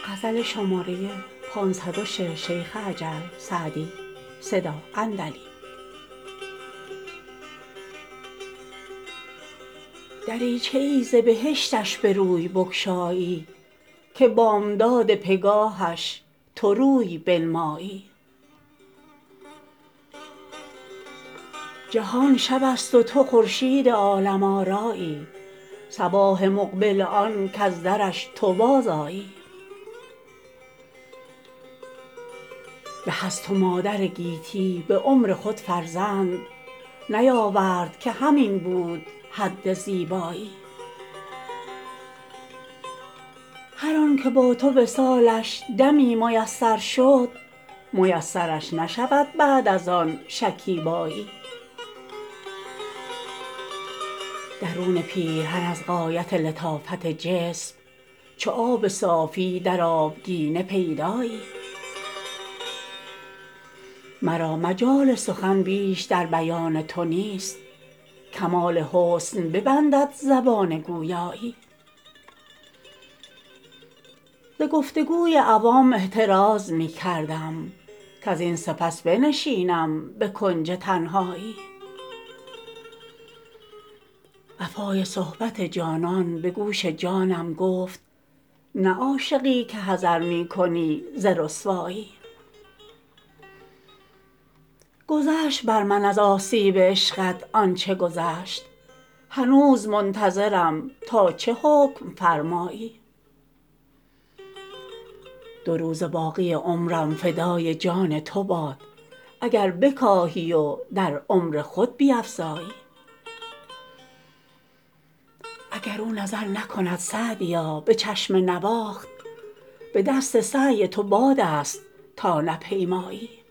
دریچه ای ز بهشتش به روی بگشایی که بامداد پگاهش تو روی بنمایی جهان شب است و تو خورشید عالم آرایی صباح مقبل آن کز درش تو بازآیی به از تو مادر گیتی به عمر خود فرزند نیاورد که همین بود حد زیبایی هر آن که با تو وصالش دمی میسر شد میسرش نشود بعد از آن شکیبایی درون پیرهن از غایت لطافت جسم چو آب صافی در آبگینه پیدایی مرا مجال سخن بیش در بیان تو نیست کمال حسن ببندد زبان گویایی ز گفتگوی عوام احتراز می کردم کز این سپس بنشینم به کنج تنهایی وفای صحبت جانان به گوش جانم گفت نه عاشقی که حذر می کنی ز رسوایی گذشت بر من از آسیب عشقت آنچه گذشت هنوز منتظرم تا چه حکم فرمایی دو روزه باقی عمرم فدای جان تو باد اگر بکاهی و در عمر خود بیفزایی اگر او نظر نکند سعدیا به چشم نواخت به دست سعی تو باد است تا نپیمایی